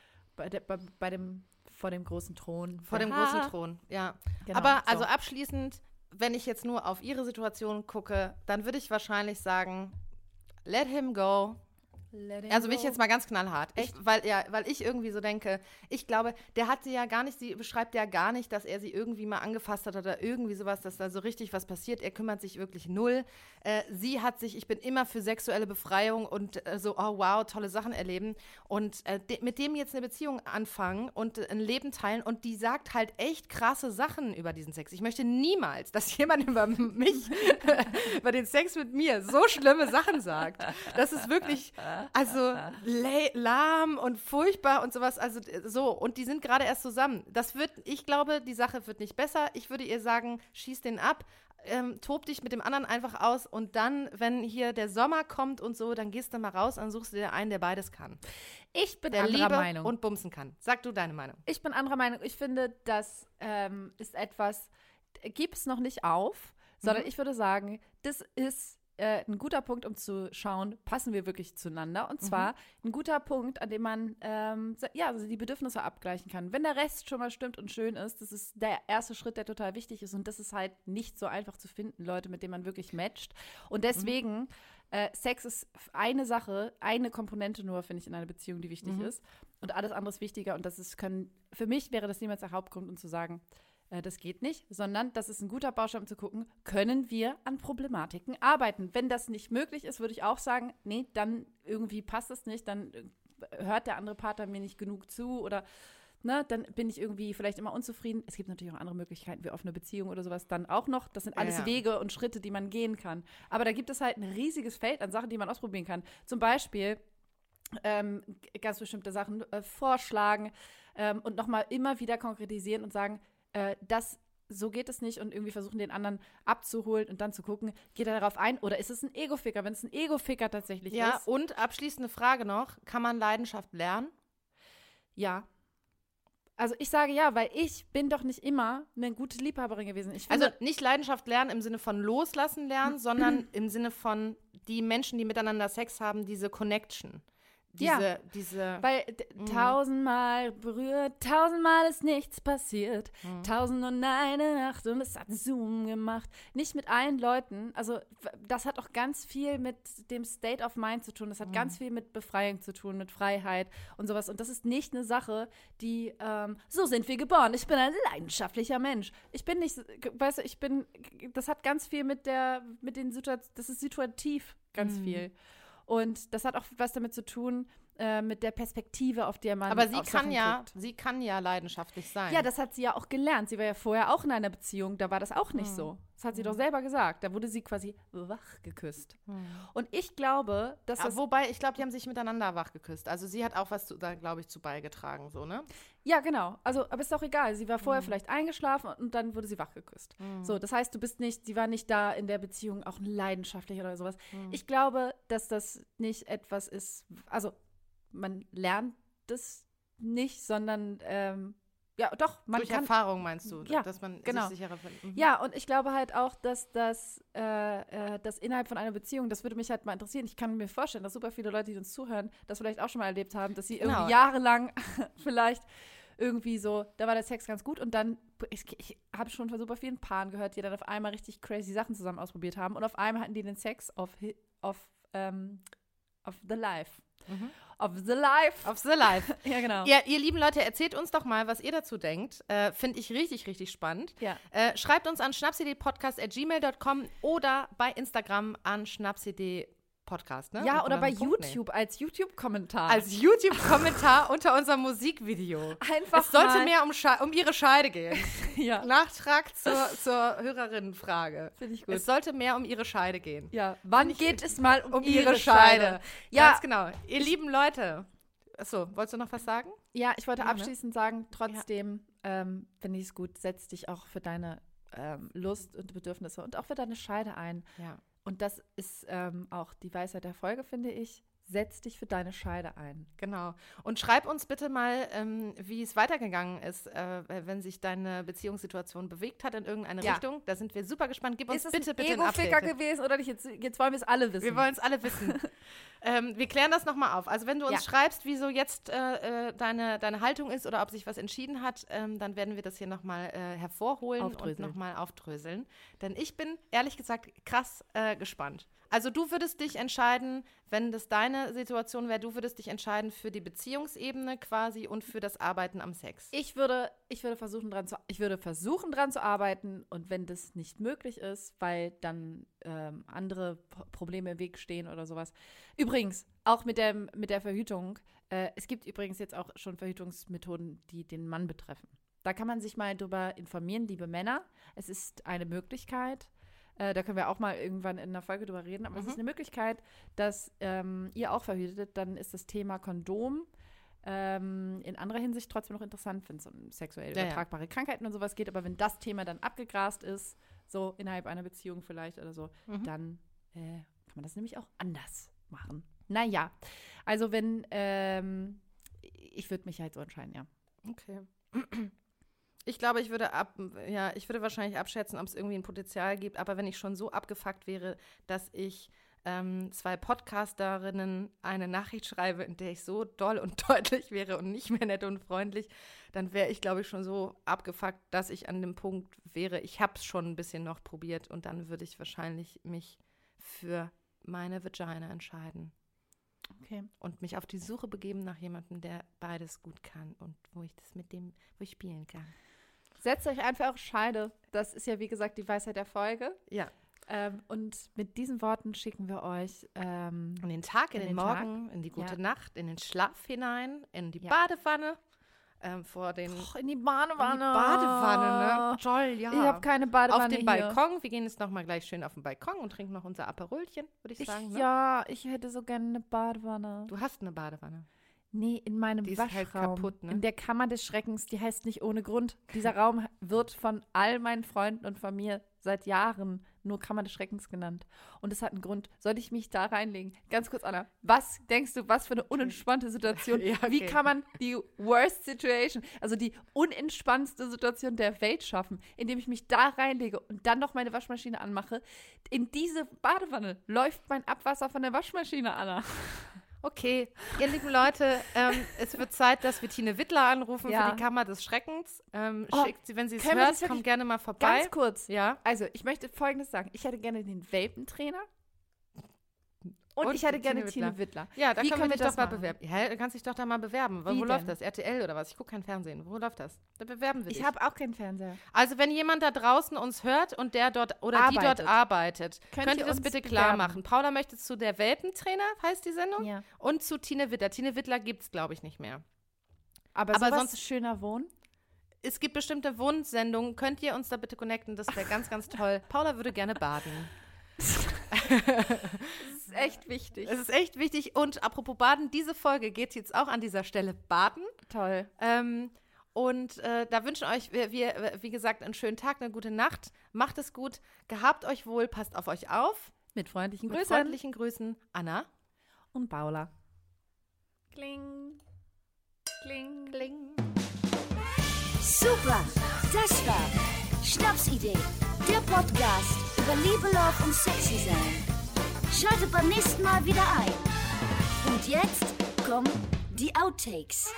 vor dem großen Thron. Vor dem großen Thron, ja. Genau, aber also abschließend, wenn ich jetzt nur auf ihre Situation gucke, dann würde ich wahrscheinlich sagen, let him go. Also bin ich jetzt mal ganz knallhart. Weil ich irgendwie so denke, ich glaube, der hat sie ja gar nicht, sie beschreibt ja gar nicht, dass er sie irgendwie mal angefasst hat oder irgendwie sowas, dass da so richtig was passiert. Er kümmert sich wirklich null. Sie hat sich, ich bin immer für sexuelle Befreiung und so, oh wow, tolle Sachen erleben. Und mit dem jetzt eine Beziehung anfangen und ein Leben teilen und die sagt halt echt krasse Sachen über diesen Sex. Ich möchte niemals, dass jemand über mich, über den Sex mit mir so schlimme Sachen sagt. Das ist wirklich... Also lahm und furchtbar und sowas, also so. Und die sind gerade erst zusammen. Ich glaube, die Sache wird nicht besser. Ich würde ihr sagen, schieß den ab, tob dich mit dem anderen einfach aus und dann, wenn hier der Sommer kommt und so, dann gehst du mal raus und suchst dir einen, der beides kann. Ich bin der anderer Liebe Meinung. Und bumsen kann. Sag du deine Meinung. Ich bin anderer Meinung. Ich finde, das ist etwas, gib es noch nicht auf, sondern ich würde sagen, das ist ein guter Punkt, um zu schauen, passen wir wirklich zueinander? Und zwar ein guter Punkt, an dem man also die Bedürfnisse abgleichen kann. Wenn der Rest schon mal stimmt und schön ist, das ist der erste Schritt, der total wichtig ist. Und das ist halt nicht so einfach zu finden, Leute, mit denen man wirklich matcht. Und deswegen, Sex ist eine Sache, eine Komponente nur, finde ich, in einer Beziehung, die wichtig ist. Und alles andere ist wichtiger. Und für mich wäre das niemals der Hauptgrund, um zu sagen, das geht nicht, sondern das ist ein guter Baustein, um zu gucken, können wir an Problematiken arbeiten. Wenn das nicht möglich ist, würde ich auch sagen, nee, dann irgendwie passt es nicht, dann hört der andere Partner mir nicht genug zu oder dann bin ich irgendwie vielleicht immer unzufrieden. Es gibt natürlich auch andere Möglichkeiten wie offene Beziehung oder sowas dann auch noch. Das sind alles Wege und Schritte, die man gehen kann. Aber da gibt es halt ein riesiges Feld an Sachen, die man ausprobieren kann. Zum Beispiel ganz bestimmte Sachen vorschlagen und nochmal immer wieder konkretisieren und sagen, so geht es nicht und irgendwie versuchen, den anderen abzuholen und dann zu gucken, geht er darauf ein oder ist es ein Ego-Ficker? Wenn es ein Ego-Ficker tatsächlich ist. Ja, und abschließende Frage noch, kann man Leidenschaft lernen? Ja. Also ich sage ja, weil ich bin doch nicht immer eine gute Liebhaberin gewesen. Also nicht Leidenschaft lernen im Sinne von loslassen lernen, sondern im Sinne von die Menschen, die miteinander Sex haben, diese Connection. Weil 1000-mal berührt, 1000-mal ist nichts passiert, 1001 Nacht und es hat Zoom gemacht. Nicht mit allen Leuten, also das hat auch ganz viel mit dem State of Mind zu tun, das hat ganz viel mit Befreiung zu tun, mit Freiheit und sowas. Und das ist nicht eine Sache, die, so sind wir geboren, ich bin ein leidenschaftlicher Mensch. Ich bin nicht, weißt du, das hat ganz viel mit den Situationen, das ist situativ ganz viel. Und das hat auch was damit zu tun, mit der Perspektive, auf der man Aber auf Sachen guckt. sie kann ja leidenschaftlich sein. Ja, das hat sie ja auch gelernt. Sie war ja vorher auch in einer Beziehung, da war das auch nicht so. Das hat sie doch selber gesagt. Da wurde sie quasi wach geküsst. Und ich glaube, dass das... Wobei, ich glaube, die haben sich miteinander wach geküsst. Also sie hat auch was, da glaube ich, zu beigetragen, so, ne? Ja, genau. Also, aber ist doch egal. Sie war vorher vielleicht eingeschlafen und dann wurde sie wach geküsst. So, das heißt, sie war nicht da in der Beziehung auch leidenschaftlich oder sowas. Ich glaube, dass das nicht etwas ist, also man lernt das nicht, sondern ja, doch, man durch kann... Erfahrung meinst du, Ja, dass man genau. sich sicherer findet. Ja, und ich glaube halt auch, dass das innerhalb von einer Beziehung, das würde mich halt mal interessieren. Ich kann mir vorstellen, dass super viele Leute, die uns zuhören, das vielleicht auch schon mal erlebt haben, dass sie irgendwie jahrelang vielleicht irgendwie so, da war der Sex ganz gut und dann, ich habe schon von super vielen Paaren gehört, die dann auf einmal richtig crazy Sachen zusammen ausprobiert haben und auf einmal hatten die den Sex of the life. Of the life. Of the life. Ja, genau. Ja, ihr lieben Leute, erzählt uns doch mal, was ihr dazu denkt. Finde ich richtig, richtig spannend. Ja. Schreibt uns an schnapsidee-podcast@gmail.com oder bei Instagram an schnapsidee-podcast, ne? Ja, oder bei YouTube als YouTube-Kommentar. Als YouTube-Kommentar unter unserem Musikvideo. Einfach Es sollte mal. mehr um ihre Scheide gehen. Ja, Nachtrag zur Hörerinnenfrage. finde ich gut. Es sollte mehr um ihre Scheide gehen. Ja, wann geht es mal um ihre Scheide. Ja, Ganz genau. Ihr lieben Leute. Achso, wolltest du noch was sagen? ja, ich wollte Ja, ne? abschließend sagen, trotzdem finde ich es gut, setz dich auch für deine Lust und Bedürfnisse und auch für deine Scheide ein. Ja. Und das ist auch die Weisheit der Folge, finde ich. Setz dich für deine Scheide ein. Genau. Und schreib uns bitte mal, wie es weitergegangen ist, wenn sich deine Beziehungssituation bewegt hat in irgendeine Richtung. Da sind wir super gespannt. Gib uns Ist es bitte ein ein Ego-Ficker Update. gewesen oder nicht? Jetzt wollen wir es alle wissen. Wir wollen es alle wissen. Wir klären das nochmal auf. Also wenn du uns schreibst, wieso jetzt deine Haltung ist oder ob sich was entschieden hat, dann werden wir das hier nochmal hervorholen und nochmal aufdröseln. Denn ich bin, ehrlich gesagt, krass gespannt. Also du würdest dich entscheiden, wenn das deine Situation wäre, du würdest dich entscheiden für die Beziehungsebene quasi und für das Arbeiten am Sex. Ich würde versuchen, dran zu arbeiten und wenn das nicht möglich ist, weil dann andere Probleme im Weg stehen oder sowas. Übrigens, auch mit der Verhütung, es gibt übrigens jetzt auch schon Verhütungsmethoden, die den Mann betreffen. Da kann man sich mal drüber informieren, liebe Männer. Es ist eine Möglichkeit. Da können wir auch mal irgendwann in einer Folge drüber reden. Aber es ist eine Möglichkeit, dass ihr auch verhütet. Dann ist das Thema Kondom in anderer Hinsicht trotzdem noch interessant, wenn es um sexuell übertragbare Krankheiten und sowas geht. Aber wenn das Thema dann abgegrast ist, so innerhalb einer Beziehung vielleicht oder so, dann kann man das nämlich auch anders machen. Naja, also wenn, ich würde mich halt so entscheiden, ja. Okay. Ich glaube, ich würde wahrscheinlich abschätzen, ob es irgendwie ein Potenzial gibt, aber wenn ich schon so abgefuckt wäre, dass ich 2 Podcasterinnen eine Nachricht schreibe, in der ich so doll und deutlich wäre und nicht mehr nett und freundlich, dann wäre ich, glaube ich, schon so abgefuckt, dass ich an dem Punkt wäre, ich habe es schon ein bisschen noch probiert und dann würde ich wahrscheinlich mich für meine Vagina entscheiden. Okay. Und mich auf die Suche begeben nach jemandem, der beides gut kann und wo ich spielen kann. Setzt euch einfach auf Scheide. Das ist ja, wie gesagt, die Weisheit der Folge. Ja. Und mit diesen Worten schicken wir euch in den Tag, in den Morgen, in die gute Nacht, in den Schlaf hinein, in die Badewanne. In die Badewanne. Ne? Toll, ja. Ich habe keine Badewanne auf den hier. Balkon. Wir gehen jetzt nochmal gleich schön auf den Balkon und trinken noch unser Aperolchen, würde ich sagen. Ne? Ja, ich hätte so gerne eine Badewanne. Du hast eine Badewanne. Nee, in meinem Die ist Waschraum. halt kaputt, ne? In der Kammer des Schreckens, die heißt nicht ohne Grund. Dieser Raum wird von all meinen Freunden und von mir seit Jahren nur Kammer des Schreckens genannt. Und es hat einen Grund. Soll ich mich da reinlegen? Ganz kurz, Anna. Was denkst du, was für eine unentspannte Situation? Ja, okay. Wie kann man die worst situation, also die unentspannendste Situation der Welt schaffen, indem ich mich da reinlege und dann noch meine Waschmaschine anmache? In diese Badewanne läuft mein Abwasser von der Waschmaschine, Anna. Okay, ihr lieben Leute, es wird Zeit, dass wir Tine Wittler anrufen für die Kammer des Schreckens. Schickt sie, wenn sie es hört, kommt gerne mal vorbei. Ganz kurz. Ja. Also, ich möchte Folgendes sagen. Ich hätte gerne den Welpentrainer. Und ich hätte gerne Tine Wittler. Ja, da Wie können wir dich das doch mal machen? bewerben. Ja, du kannst dich doch da mal bewerben. Wie Wo läuft denn? das? RTL oder was? Ich gucke kein Fernsehen. Wo läuft das? Da bewerben wir dich. Ich habe auch keinen Fernseher. Also wenn jemand da draußen uns hört und der dort oder die dort arbeitet, könnt ihr das bitte klar machen. Paula möchte zu der Welpentrainer, heißt die Sendung, Ja. und zu Tine Wittler. Tine Wittler gibt es, glaube ich, nicht mehr. Aber sowas sonst schöner Wohnen? Es gibt bestimmte Wohnsendungen. Könnt ihr uns da bitte connecten? Das wäre ganz, ganz toll. Paula würde gerne baden. Das ist echt wichtig. Es ist echt wichtig. Und apropos Baden, diese Folge geht jetzt auch an dieser Stelle baden. Toll. Da wünschen euch wir, wie gesagt, einen schönen Tag, eine gute Nacht. Macht es gut, gehabt euch wohl, passt auf euch auf. Mit freundlichen Mit Grüßen. freundlichen Grüßen, Anna. Und Paula. Kling. Kling. Kling. Super, das war Schnapsidee, der Podcast über Liebe, Love und Sexy sein. Schaltet beim nächsten Mal wieder ein. Und jetzt kommen die Outtakes.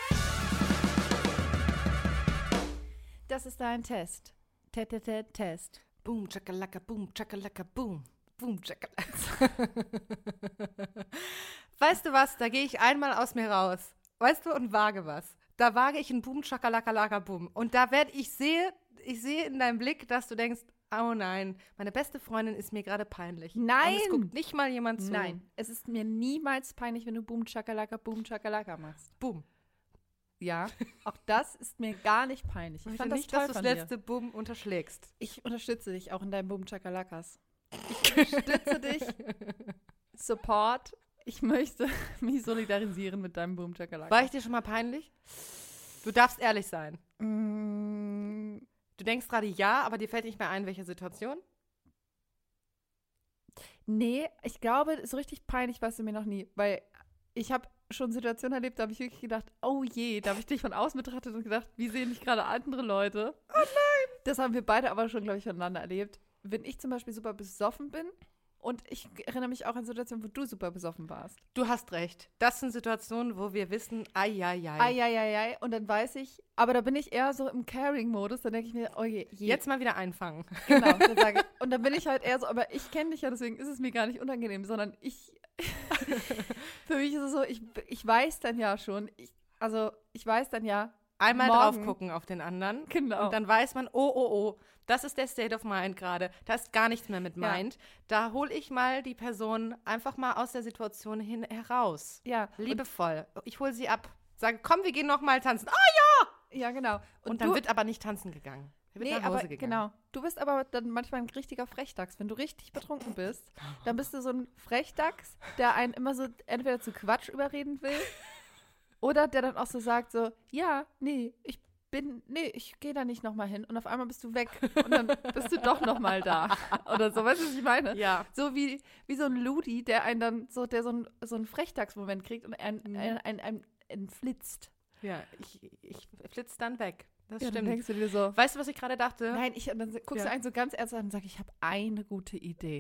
Das ist dein Test. Test. Boom, chakalaka, boom, chakalaka, boom. Boom, chakalaka. Weißt du was, da gehe ich einmal aus mir raus. Weißt du, und wage was. Da wage ich einen Boom, chakalaka, boom. Und da ich sehe in deinem Blick, dass du denkst, oh nein, meine beste Freundin ist mir gerade peinlich. Nein! Und es guckt nicht mal jemand zu. Nein, es ist mir niemals peinlich, wenn du Boom Chakalaka machst. Boom. Ja, auch das ist mir gar nicht peinlich. Ich Ich fand fand das nicht, toll dass du das von letzte Boom unterschlägst. Ich unterstütze dich auch in deinem Boom Chakalakas. Ich unterstütze dich. Support. Ich möchte mich solidarisieren mit deinem Boom Chakalaka. War ich dir schon mal peinlich? Du darfst ehrlich sein. Mm, Du denkst gerade ja, aber dir fällt nicht mehr ein, welche Situation? nee, ich glaube, so richtig peinlich warst du mir noch nie. Weil ich habe schon Situationen erlebt, da habe ich wirklich gedacht, oh je, da habe ich dich von außen betrachtet und gedacht, wie sehen dich gerade andere Leute? Oh nein! Das haben wir beide aber schon, glaube ich, voneinander erlebt. Wenn ich zum Beispiel super besoffen bin und ich erinnere mich auch an Situationen, wo du super besoffen warst. Du hast recht. Das sind Situationen, wo wir wissen, ai. Eieiei. Und dann weiß ich, aber da bin ich eher so im Caring-Modus, dann denke ich mir, oh je. Jetzt mal wieder einfangen. Genau, dann sage ich, und dann bin ich halt eher so, aber ich kenne dich ja, deswegen ist es mir gar nicht unangenehm, sondern für mich ist es so, ich weiß dann ja schon, ich weiß dann ja, Einmal morgen drauf gucken auf den anderen. Genau. Und dann weiß man, oh, das ist der State of Mind gerade. Da ist gar nichts mehr mit Ja. Mind. Da hole ich mal die Person einfach mal aus der Situation heraus. ja, Liebevoll. Ich hole sie ab. Sage, komm, wir gehen noch mal tanzen. ja, genau. Und dann wird aber nicht tanzen gegangen. Er wird Nee, nach Hause aber gegangen. genau. Du bist aber dann manchmal ein richtiger Frechdachs. Wenn du richtig betrunken bist, dann bist du so ein Frechdachs, der einen immer so entweder zu Quatsch überreden will oder der dann auch so sagt so, ja, ich gehe da nicht nochmal hin. Und auf einmal bist du weg und dann bist du doch nochmal da. Oder so, weißt du, was ich meine? Ja. So wie so ein Ludi, der einen dann so, der so einen Frechdachs-Moment kriegt und einen flitzt. Ja, ich flitze dann weg. Das Ja, dann stimmt. denkst du dir so, Weißt du, was ich gerade dachte? nein, und dann guckst Ja. du einen so ganz ernst an und sagst, ich habe eine gute Idee.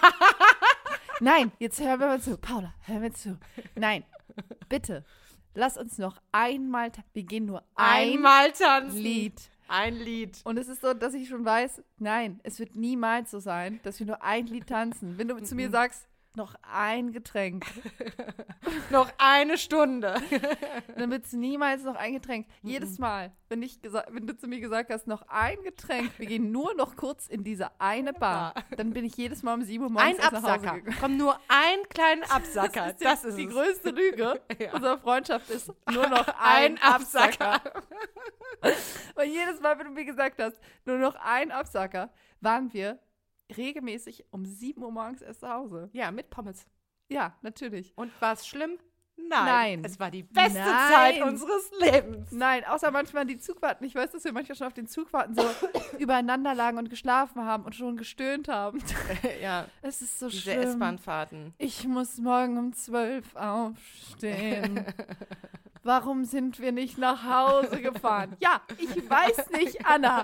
Nein, jetzt hören wir mal zu. Paula, hör mir zu. Nein, bitte, lass uns noch einmal, wir gehen nur Einmal tanzen. Lied. Ein Lied. Und es ist so, dass ich schon weiß, nein, es wird niemals so sein, dass wir nur ein Lied tanzen. Wenn du zu mir sagst, noch ein Getränk, Noch eine Stunde. dann wird es niemals noch ein Getränk. Jedes Mal, wenn du zu mir gesagt hast, noch ein Getränk, wir gehen nur noch kurz in diese eine Bar, dann bin ich jedes Mal um 7 Uhr morgens Ein erst nach Hause Absacker. gegangen. Komm, nur einen kleinen Absacker. Das ist die es. größte Lüge Ja. unserer Freundschaft ist nur noch Ein ein Absacker. Absacker. Und jedes Mal, wenn du mir gesagt hast, nur noch ein Absacker, waren wir regelmäßig um 7 Uhr morgens erst zu Hause. Ja, mit Pommes. Ja, natürlich. Und war es schlimm? Nein. Es war die beste Nein. Zeit unseres Lebens. Nein, außer manchmal die Zugfahrten. Ich weiß, dass wir manchmal schon auf den Zugfahrten so übereinander lagen und geschlafen haben und schon gestöhnt haben. Ja, Es ist so diese schlimm. S-Bahn-Fahrten. Ich muss morgen um 12 aufstehen. Warum sind wir nicht nach Hause gefahren? Ja, ich weiß nicht, Anna.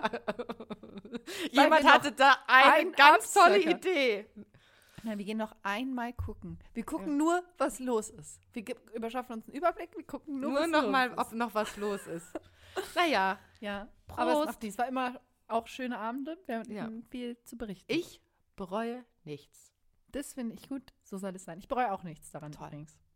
Jemand wir hatte da eine einen ganz tolle Absacker. Idee. Nein, wir gehen noch einmal gucken. Wir gucken nur, was los ist. Wir überschaffen uns einen Überblick, wir gucken nur Nur was noch los mal, ist. ob noch was los ist. Naja, Ja, Prost. aber es war immer auch schöne Abende. Wir hatten Ja. viel zu berichten. ich bereue nichts. Das finde ich gut. So soll es sein. Ich bereue auch nichts daran Toll. übrigens.